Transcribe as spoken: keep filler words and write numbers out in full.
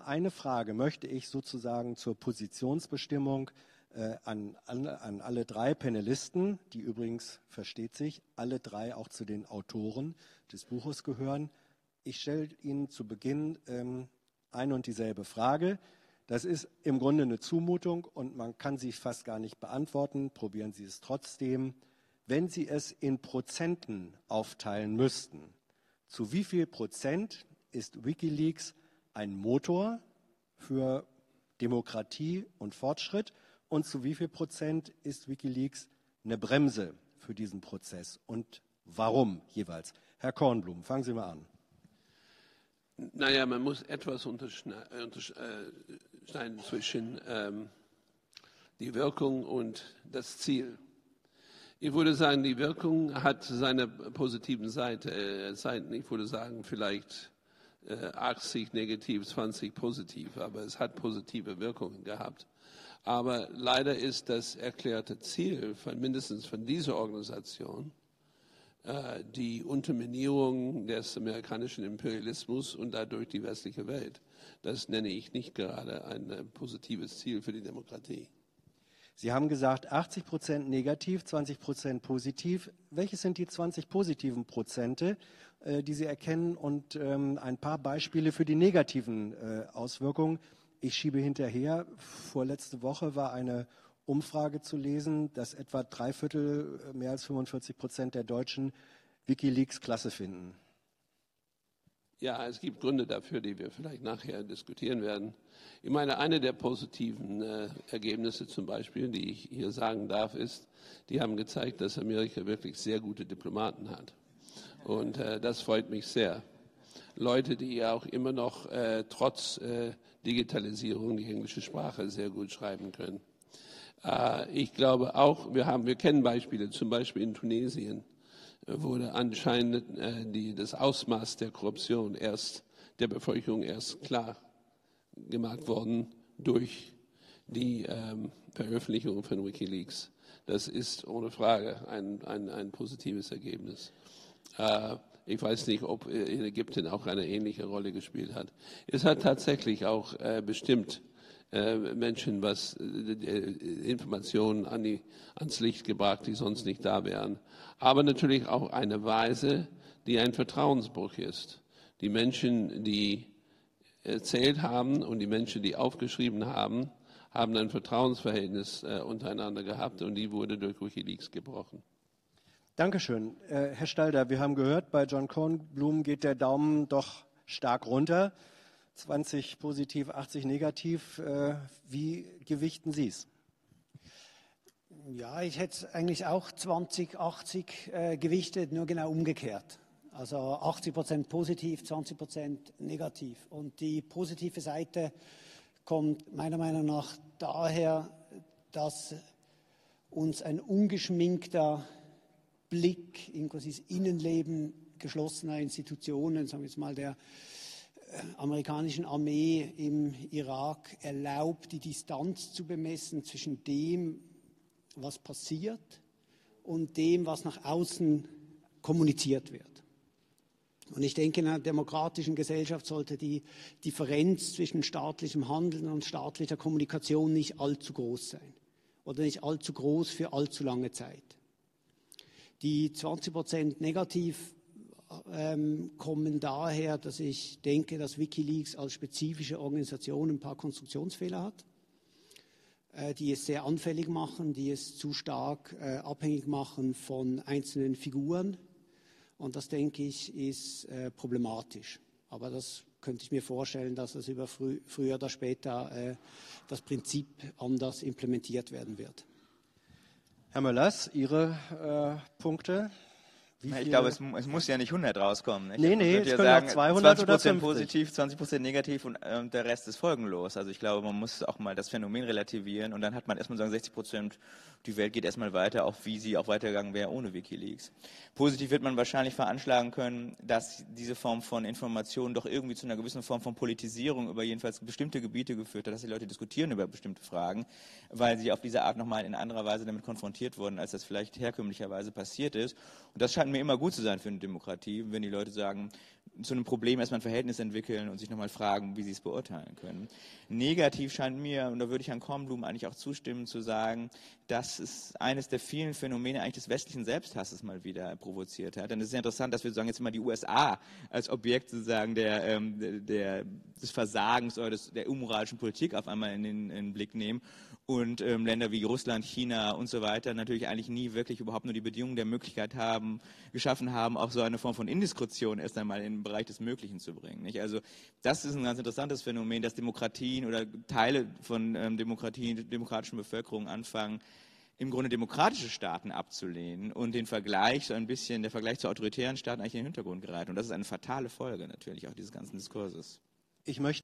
eine Frage möchte ich sozusagen zur Positionsbestimmung äh, an, an, an alle drei Panelisten, die übrigens, versteht sich, alle drei auch zu den Autoren des Buches gehören. Ich stelle Ihnen zu Beginn ähm, eine und dieselbe Frage. Das ist im Grunde eine Zumutung und man kann sie fast gar nicht beantworten. Probieren Sie es trotzdem. Wenn Sie es in Prozenten aufteilen müssten, zu wie viel Prozent ist WikiLeaks ein Motor für Demokratie und Fortschritt und zu wie viel Prozent ist WikiLeaks eine Bremse für diesen Prozess und warum jeweils? Herr Kornblum, fangen Sie mal an. Naja, man muss etwas unterscheiden zwischen ähm, die Wirkung und das Ziel. Ich würde sagen, die Wirkung hat seine positiven Seite, äh, Seiten. Ich würde sagen, vielleicht äh, achtzig negativ, zwanzig positiv, aber es hat positive Wirkungen gehabt. Aber leider ist das erklärte Ziel von mindestens von dieser Organisation äh, die Unterminierung des amerikanischen Imperialismus und dadurch die westliche Welt. Das nenne ich nicht gerade ein äh, positives Ziel für die Demokratie. Sie haben gesagt, achtzig Prozent negativ, zwanzig Prozent positiv. Welches sind die zwanzig positiven Prozente, äh, die Sie erkennen? Und ähm, ein paar Beispiele für die negativen äh, Auswirkungen. Ich schiebe hinterher. Vorletzte Woche war eine Umfrage zu lesen, dass etwa drei Viertel, mehr als fünfundvierzig Prozent der Deutschen WikiLeaks klasse finden. Ja, es gibt Gründe dafür, die wir vielleicht nachher diskutieren werden. Ich meine, eine der positiven äh, Ergebnisse zum Beispiel, die ich hier sagen darf, ist, die haben gezeigt, dass Amerika wirklich sehr gute Diplomaten hat. Und äh, das freut mich sehr. Leute, die ja auch immer noch äh, trotz äh, Digitalisierung die englische Sprache sehr gut schreiben können. Äh, ich glaube auch, wir haben, wir kennen Beispiele, zum Beispiel in Tunesien wurde anscheinend äh, die, das Ausmaß der Korruption erst der Bevölkerung erst klar gemacht worden durch die ähm, Veröffentlichung von WikiLeaks. Das ist ohne Frage ein, ein, ein positives Ergebnis. Äh, ich weiß nicht, ob in Ägypten auch eine ähnliche Rolle gespielt hat. Es hat tatsächlich auch äh, bestimmt äh, Menschen was äh, Informationen an die, ans Licht gebracht, die sonst nicht da wären. Aber natürlich auch eine Weise, die ein Vertrauensbruch ist. Die Menschen, die erzählt haben und die Menschen, die aufgeschrieben haben, haben ein Vertrauensverhältnis äh, untereinander gehabt und die wurde durch WikiLeaks gebrochen. Dankeschön. Äh, Herr Stalder, wir haben gehört, bei John Kornblum geht der Daumen doch stark runter. zwanzig positiv, achtzig negativ. Äh, wie gewichten Sie es? Ja, ich hätte eigentlich auch zwanzig, achtzig äh, gewichtet, nur genau umgekehrt. Also achtzig Prozent positiv, zwanzig Prozent negativ. Und die positive Seite kommt meiner Meinung nach daher, dass uns ein ungeschminkter Blick in quasi das Innenleben geschlossener Institutionen, sagen wir jetzt mal der amerikanischen Armee im Irak, erlaubt, die Distanz zu bemessen zwischen dem, was passiert und dem, was nach außen kommuniziert wird. Und ich denke, in einer demokratischen Gesellschaft sollte die Differenz zwischen staatlichem Handeln und staatlicher Kommunikation nicht allzu groß sein oder nicht allzu groß für allzu lange Zeit. Die zwanzig Prozent negativ ähm, kommen daher, dass ich denke, dass WikiLeaks als spezifische Organisation ein paar Konstruktionsfehler hat, äh, die es sehr anfällig machen, die es zu stark äh, abhängig machen von einzelnen Figuren. Und das, denke ich, ist äh, problematisch. Aber das könnte ich mir vorstellen, dass das über frü früher oder später äh, das Prinzip anders implementiert werden wird. Herr Möllers, Ihre äh, Punkte? Wie ich glaube, es, es muss ja nicht hundert rauskommen. Nicht? Nee, nee, es können sagen, auch zweihundert zwanzig oder Prozent fünfzig. positiv, zwanzig Prozent negativ und äh, der Rest ist folgenlos. Also ich glaube, man muss auch mal das Phänomen relativieren und dann hat man erstmal sagen, sechzig Prozent, die Welt geht erstmal weiter, auch wie sie auch weitergegangen wäre ohne WikiLeaks. Positiv wird man wahrscheinlich veranschlagen können, dass diese Form von Information doch irgendwie zu einer gewissen Form von Politisierung über jedenfalls bestimmte Gebiete geführt hat, dass die Leute diskutieren über bestimmte Fragen, weil sie auf diese Art nochmal in anderer Weise damit konfrontiert wurden, als das vielleicht herkömmlicherweise passiert ist. Und das scheint mir immer gut zu sein für eine Demokratie, wenn die Leute sagen, zu einem Problem erstmal ein Verhältnis entwickeln und sich nochmal fragen, wie sie es beurteilen können. Negativ scheint mir, und da würde ich Herrn Kornblum eigentlich auch zustimmen, zu sagen, dass es eines der vielen Phänomene eigentlich des westlichen Selbsthasses mal wieder provoziert hat. Denn es ist ja interessant, dass wir sozusagen jetzt immer die U S A als Objekt sozusagen der, ähm, der, des Versagens oder des, der unmoralischen Politik auf einmal in den, in den Blick nehmen. Und ähm, Länder wie Russland, China und so weiter natürlich eigentlich nie wirklich überhaupt nur die Bedingungen der Möglichkeit haben, geschaffen haben, auch so eine Form von Indiskretion erst einmal in den Bereich des Möglichen zu bringen. Nicht? Also das ist ein ganz interessantes Phänomen, dass Demokratien oder Teile von ähm, Demokratien, demokratischen Bevölkerungen anfangen, im Grunde demokratische Staaten abzulehnen und den Vergleich, so ein bisschen der Vergleich zu autoritären Staaten eigentlich in den Hintergrund geraten. Und das ist eine fatale Folge natürlich auch dieses ganzen Diskurses. Ich möchte